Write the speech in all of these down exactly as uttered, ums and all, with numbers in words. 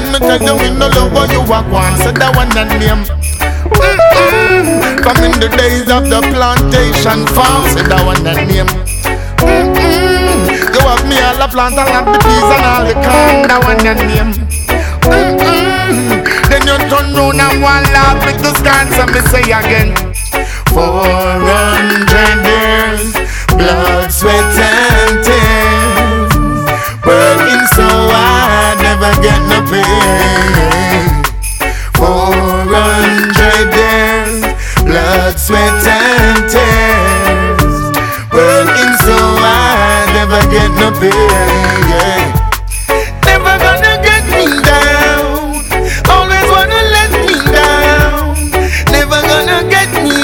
me tell you we no love how you walk one. So that one that name. Mm-mm. From in the days of the plantation farm. So that one that name. Mm-mm. You have me all the plant, all of the peas and all the corn. That one that name. Mm-mm. Then you turn round and one laugh with the scans and me say again. Four hundred years, blood, sweat and tears, working so hard, never get no pay. Four hundred years, blood, sweat and tears, working so hard, never get no pay. Yeah. Never gonna get me down, always wanna let me down. Never gonna get me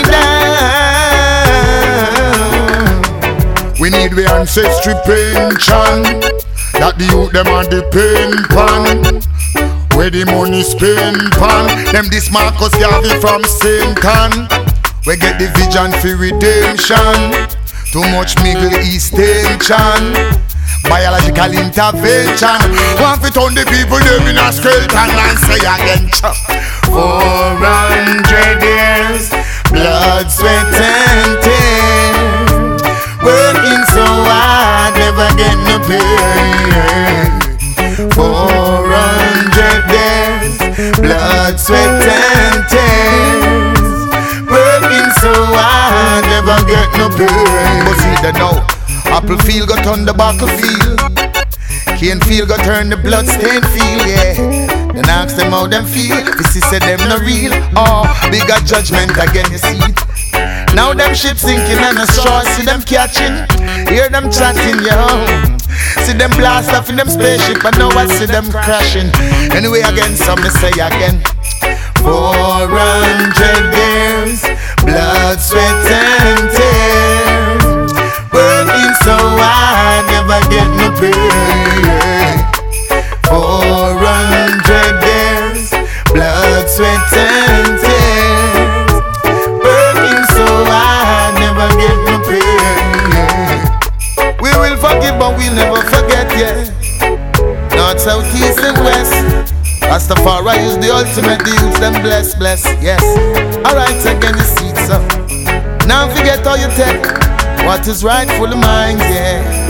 down. We need the ancestry pension that the youth them are depend pan. Where the money spent pan. Them this Marcus Garvey from Satan. We get the vision for redemption. Too much Middle East tension. Biological intervention. Want to turn the people them in a skeleton and say again. Four hundred years, blood, sweat and tears, working so hard, never get no pay. Four hundred years, blood, sweat and tears, working so hard, never get no pay. But see that now, apple field got on the battlefield, cane field got turn the blood stain field, yeah. Then ask them how them feel. This is say them no real. Oh, bigger judgment again, you see it. Now them ships sinking and a straw. See them catching, hear them chatting, yo. See them blast off in them spaceship, and now I see them crashing. Anyway again, some me say again. Four hundred years, blood, sweat and tears, working so hard, never get no pay. Four hundred years, blood, sweat and tears, working so hard, never get no pay. We will forgive but we'll never forget, yeah. North, south, east and west, Rastafari is the ultimate, the youths them bless, bless, yes. Alright, again you see it, so now forget how you take what is rightful of mine, yeah.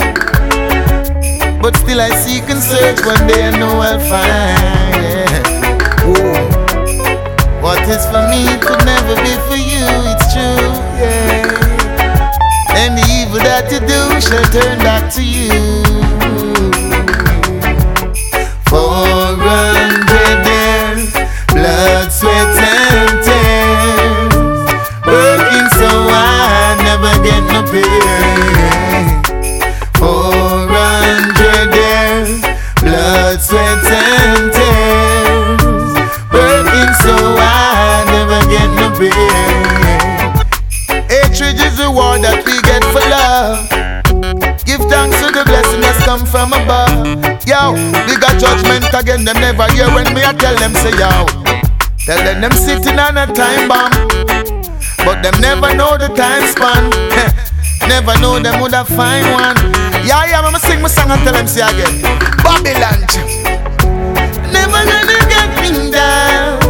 But still I seek and search, one day I know I'll find, yeah. Whoa. What is for me could never be for you, it's true, yeah. And the evil that you do shall turn back to you. Four hundred years, blood, sweat and tears, working so hard, never get no pay. Four hundred years, blood, sweat and tears, working so hard, never get no pay. Hatred is the war that we get for love. Give thanks to the blessing that's come from above. Yo, we got judgment again, them never hear when me I tell them say yo. Tell them them sitting on a time bomb, but them never know the time span. Never know them would have find one. Yeah, yeah, I'ma sing my song and tell them say again. Babylon, never gonna get me down,